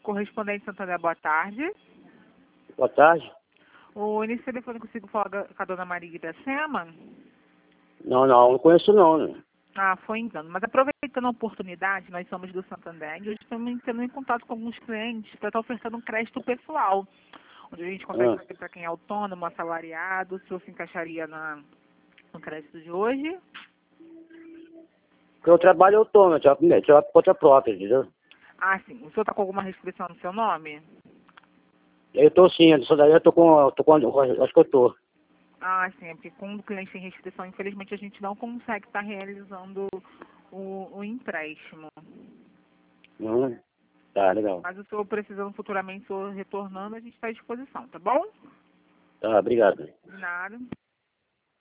Correspondente Santander, boa tarde. Boa tarde. Nesse telefone consigo falar com a dona Maria Iracema? Não conheço não, né? Ah, foi engano. Mas aproveitando a oportunidade, nós somos do Santander e hoje estamos entrando em contato com alguns clientes para estar ofertando um crédito pessoal, onde a gente consegue fazer para quem é autônomo, assalariado, se você encaixaria no crédito de hoje. Porque eu trabalho autônomo, eu trabalho por conta própria, entendeu? Ah, sim. O senhor está com alguma restrição no seu nome? Eu tô sim, isso daí eu tô com, acho que eu tô. Ah, sim. É porque quando o cliente tem restrição, infelizmente a gente não consegue estar realizando o empréstimo. Tá, legal. Mas o senhor precisando futuramente, o senhor retornando, a gente está à disposição, tá bom? Tá, obrigado. De nada.